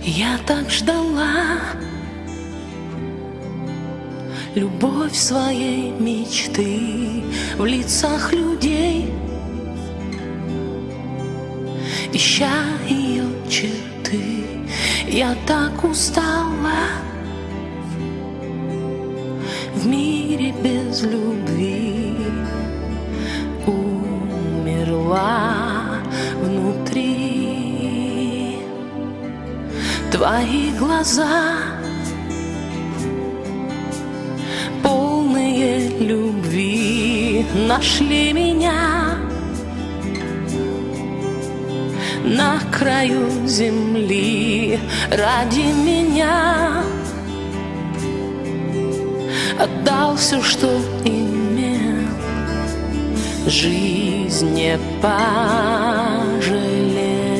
Я так ждала любовь своей мечты в лицах людей, ища ее черты. Я так устала в мире без любви, умерла внутри. Твои глаза, полные любви, нашли меня на краю земли. Ради меня отдал все, что имел, жизнь не пожалел.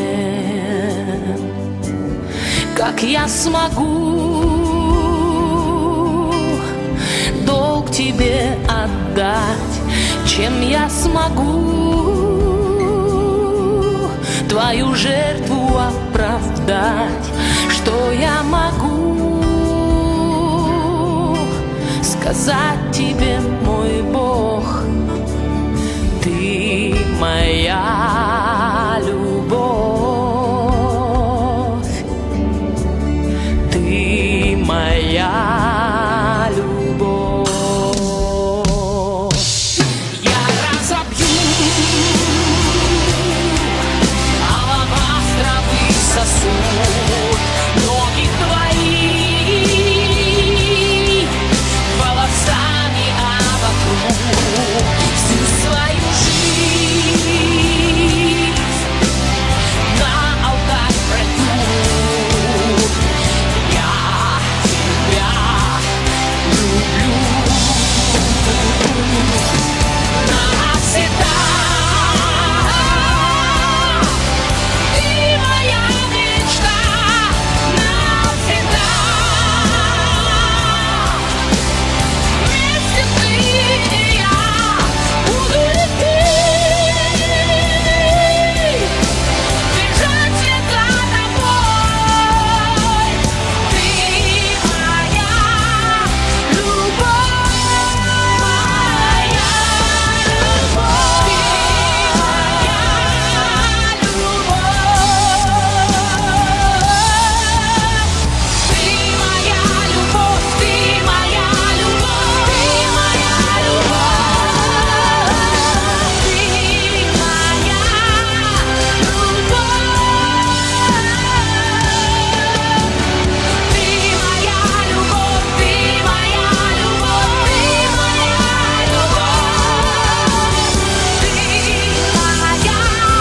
Как я смогу долг тебе отдать, чем я смогу твою жертву оправдать? Что я могу сказать тебе, мой Бог? Ты моя любовь, ты моя любовь. Я разобью алабастровый сосуд ноги твои волосами оботру. Всю свою жизнь на алтарь пройду. Я тебя люблю навсегда. Ты моя мечта навсегда. Вместе ты и я буду идти, бежать вслед за тобой. Ты моя любовь, моя любовь, ты моя любовь, ты моя любовь, ты моя любовь, ты моя любовь, ты моя любовь, ты моя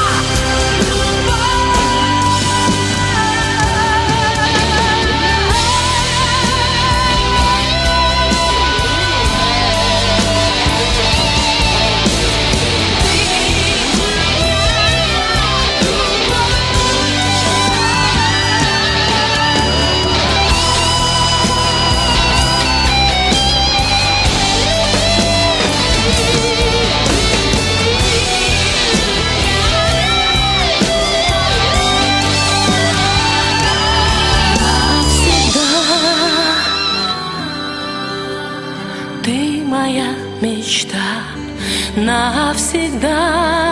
Ты моя мечта навсегда.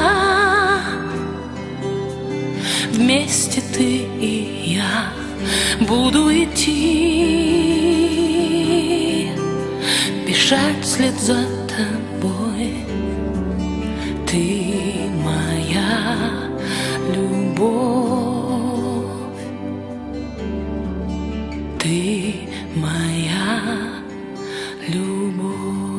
Вместе ты и я буду идти, бежать вслед за тобой. Ты моя любовь, ты моя любовь.